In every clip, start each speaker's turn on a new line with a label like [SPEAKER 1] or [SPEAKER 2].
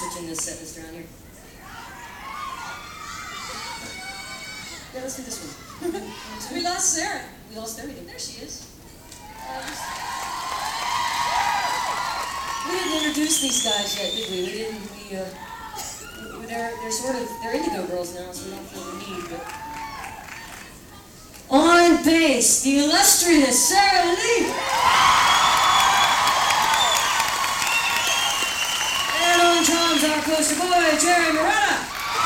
[SPEAKER 1] switching this set list around here. Yeah, let's do this one.
[SPEAKER 2] We lost Sarah.
[SPEAKER 1] We lost Sarah. There she is. We didn't introduce these guys yet, did we? We didn't. They're sort of Indigo girls now, so we don't feel the need. But on bass, the illustrious Sarah Lee. And on drums, our poster boy, Jerry Moretta.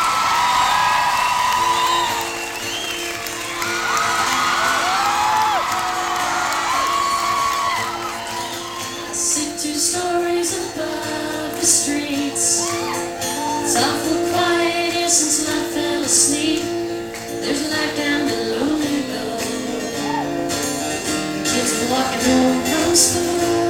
[SPEAKER 1] I sit 2 stories above the streets. It's awful quiet here since I fell asleep. There's a light down below me, though. Kids are walking home from school.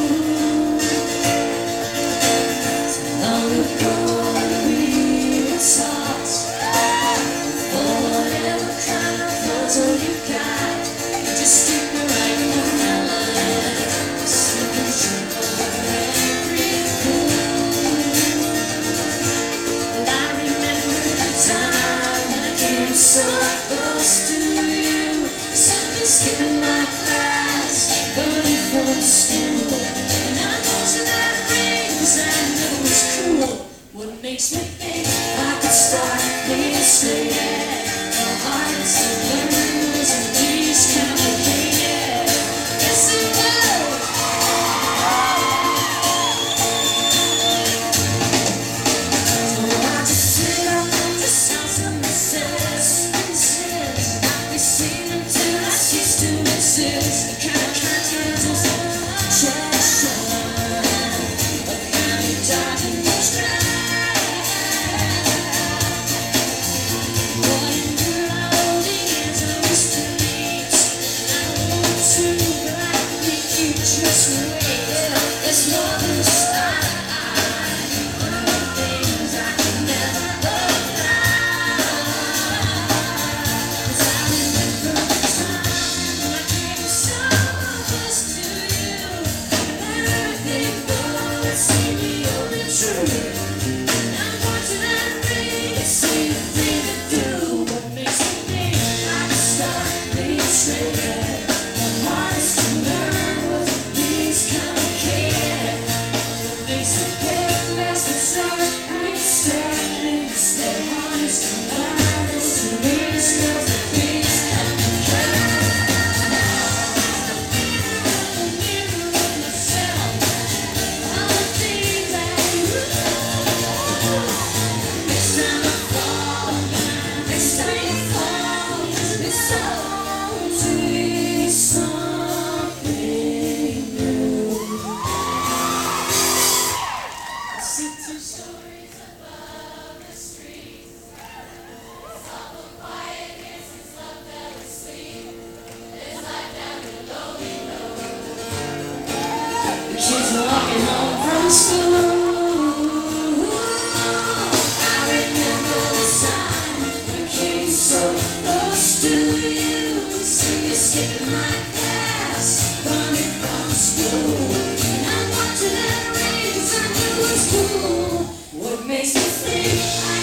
[SPEAKER 1] So long ago we were taught, for whatever kind of puzzle you got, you just stick the right one out line. Something sure of every fool. And I remember the time when I came so close to you. Something skipping my class, burning from school. And I told you that ring, 'cause I knew it was cool. What makes me think I could start being straight? The hardest to learn was these complicated. Yes, it was. So I just sit up the sounds of my senses. I be singing till I cease to exist. The kind of curtains is obsession. The kind you dive in the stride. Boy, in your own hands are used to meet. I want to, but I think you just wait. It's more than style. One of the things I can never apply. 'Cause I remember the time when I came so close to you. And everything would seem the only truth. And I want you to ring, see the thing to do. What makes me think I can start being straight? The hardest to learn was these complicated. What makes me think last and start understanding? The hardest to learn was these complicated. The mirror of myself, all the things I do. Next time I fall, next time I fall, it's always something new. I sit 2 stories above the street. It's awful quiet here since love fell asleep. There's life down below me, the kids are walking home from school. I remember the time we came so close to you. So you skipping my class, running from school. And I want you to ring, 'cause I knew it was cool. What makes me think I